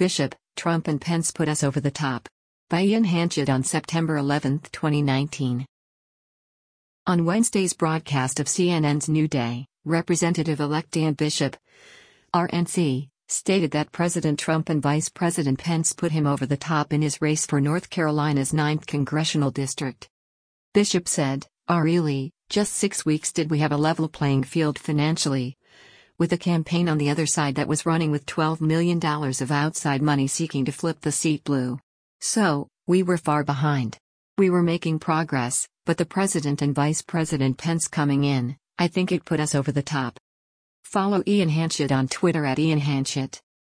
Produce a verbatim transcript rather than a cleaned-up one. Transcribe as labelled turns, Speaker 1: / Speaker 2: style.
Speaker 1: Bishop, Trump and Pence put us over the top. By Ian Hanchett on September eleventh, twenty nineteen. On Wednesday's broadcast of C N N's New Day, Representative-elect Dan Bishop, R N C, stated that President Trump and Vice President Pence put him over the top in his race for North Carolina's ninth congressional district. Bishop said, "Oh really, just six weeks did we have a level playing field financially? With a campaign on the other side that was running with twelve million dollars of outside money seeking to flip the seat blue. So, we were far behind. We were making progress, but the President and Vice President Pence coming in, I think it put us over the top." Follow Ian Hanchett on Twitter at Ian Hanchett.